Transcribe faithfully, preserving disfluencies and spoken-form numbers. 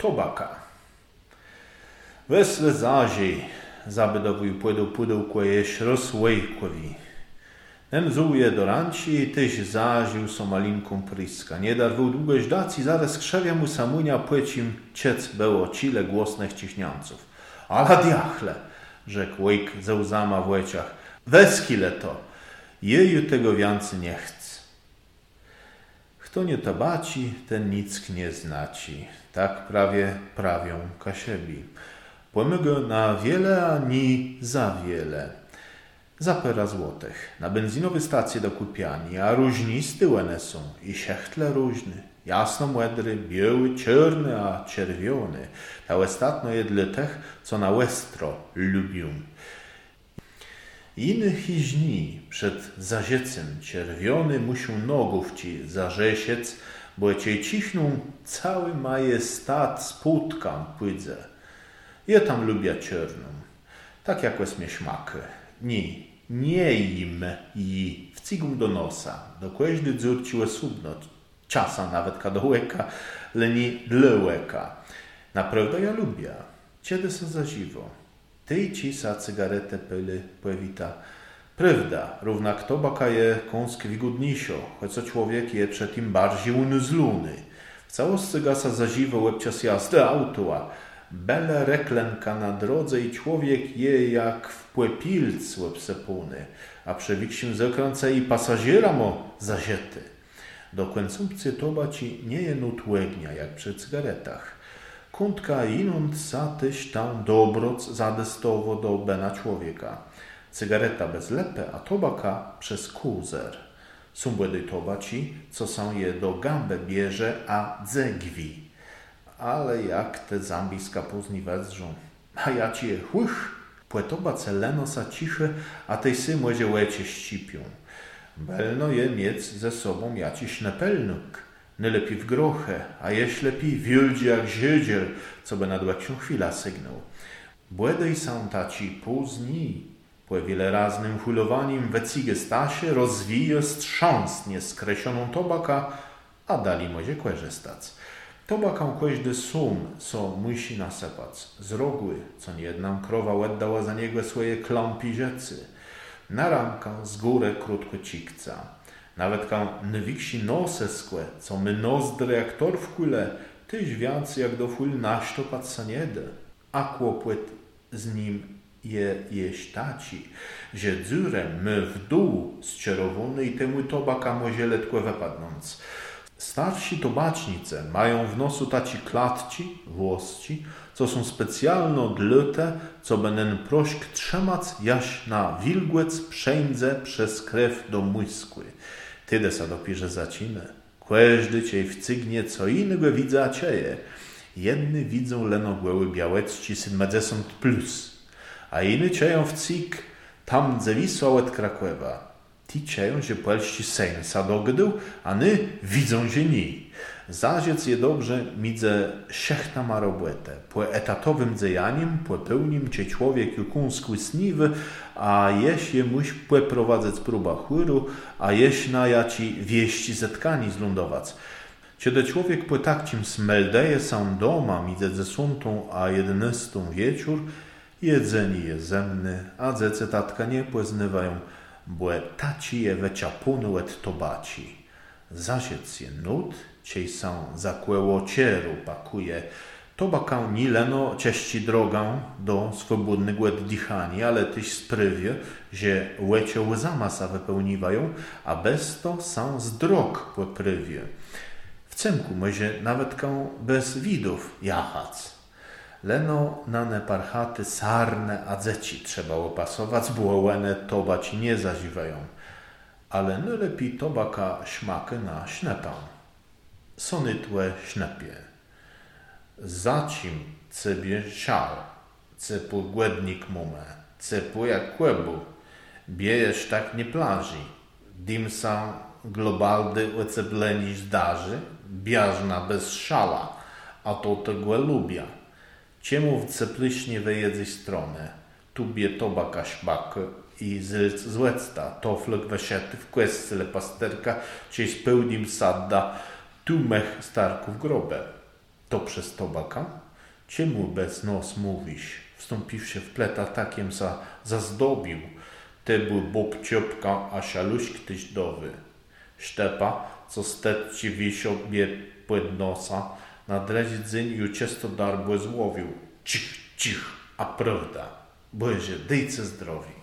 tobaka. Wesle zaziej, zabydowuj płydą pudełko jeść rozłejkowi. Ten zuje do ranci, tyś zaził so malinką pryska. Nie darwał długo żdać i zaraz krzewia mu samunia płecim ciec było cile głosnych ciśnianców. Ale diachle, rzekł Łejk ze łzama w łeciach. Weskile to, jeju tego więcej nie chce. Kto nie tabaci, ten nic nie znaci. Tak prawie prawią kasiebi. Płemygo na wiele, ani za wiele. Za pera złotych. Na benzynowe stacje do kupiani, a różni z tyłene są. I siechtle różny. Jasno młodry, biały, czarny, a czerwiony. Ta ostatno jedle tych, co na łestro lubią. Innych iźni przed zaziecem czerwiony muszą nogów ci zarzesiec, bo cię cichną cały majestat spódkam płydze. Ja tam lubię czerną. Tak jak łesmie śmaky. Ni, nie im i wcigum do nosa. Do kłeźdy dzurciłe subno. Czasa nawet ka do łeka, leni dla łeka. Naprawdę ja lubię. Ciedy so za ziwo. Ty ci sa cygaretę pyly płewita. Prawda, równak tobaka je kąsk wigudnisio, choć co człowiek je przed tym bardziej unuzluny. W całości gasa za ziwo łebcia jazdy autoa. Bele reklenka na drodze i człowiek je jak w płepilc łebsepuny, a przewiksiem zekręca i pasażera mo zaziety. Do konsumpcji toba ci nie je nut łegnia, jak przy cygaretach. Kątka inąd sa tyś tam dobroc zadestowo do bena człowieka. Cygareta bez lepę, a tobaka przez kuzer. Są błedy tobaci, co są je do gambę bierze, a dzegwi. Ale jak te zambijska późni wezrzą. A ja ci je chłych. Płetoba celeno sa cichy, a tej sy młodzie łecie ścipią. Belno je miec ze sobą jaciś nepelnuk. Nie lepiej w grochę, a jeś lepiej wieldzie jak ziedziel, co by nad łeksią chwila sygnął. Błedej są taci późni. Po wiele raznym hulowaniem we cigę stasie rozwije strząsnie skresioną tobaka, a dali mozie kłerzestac. Tobaką kłeźdy sum, co musi nasepać. Z rogły, co niejedna krowa łeddała za niego swoje kląpi rzecy. Na ramkę z góry krótko cikca. Nawet kam nwiksi nose skłe, co my nozdry jak tor w kule, tyś więcej jak do ful naśtopat sa nie da. A kłopłyt z nim je jeść taci, że dziurę my w dół z czerwony i temu tobaka mozie letko wypadnąc. Starsi tobacznice mają w nosu taci klatci, włosci, co są specjalno dlute, co benen prośk trzemać jaś na wilgłec przędze przez krew do muskły. Tyde sa dopierze zacinę. Kłeżdy ciej w cygnie co innego widza cieje. Jedny widzą lenogłeły białecci siedemdziesiąt plus, a inny cieją w cig tam dzewisła łet Krakłewa. Ti cieją, że płelści sejn sadogdył, a ny widzą, że ni. Zaziec je dobrze midze siechta ma robłetę. Po etatowym dzejaniem, po pełnim cie człowiek jukunsku sniwy, a jeś je muś płe prowadzec próba chłyru, a jeś na jaci wieści zetkani zlądowac. Kiedy człowiek po takcim smeldeje sam doma midze ze suntą a jedenastą wieczór, jedzeni je zemny, a dzece tatka nie płeznywają, bo taci je weciapunu et tobaci. Zasiec je nut, ciej są zakłeło cieru pakuje. Tobaka ni leno cieści drogę do swobodnego oddychania, ale tyś sprywie, że łecie łzama sa wypełniwają, a bez to są z drog poprywie. W cemku może nawet ką bez widów jachac. Leno na ne parchaty sarne a dzeci trzeba opasować, bo łene tobaci nie zaziwają. Ale nie lepiej tobaka śmaky na śnepę. Sonytłe śnepie. Zacim cybie siał, cypu głednik mumę, cypu jak kłebu. Biejesz tak nie plaży. Dimsa globaldy ocepleni zdarzy, biażna bez szala, a to tego lubia. Ciemu w ceplyśnie wyjedzy stronę, tubie tobaka śmak i złecta, toflek wesiety w kwestyle pasterka, ciej spełnim sadda, tu mech starków grobę. To przez tobaka? Czemu bez nos mówisz? Wstąpiwszy w pleta takiem za zazdobił. Ty był bob ciopka, a sialuś ktoś dowy. Szczepa, co stet ci wisiobie pod nosa, na drezie dzyń ju ciasto darbłe złowił. Cich, cich, a prawda, boże, dejce zdrowi.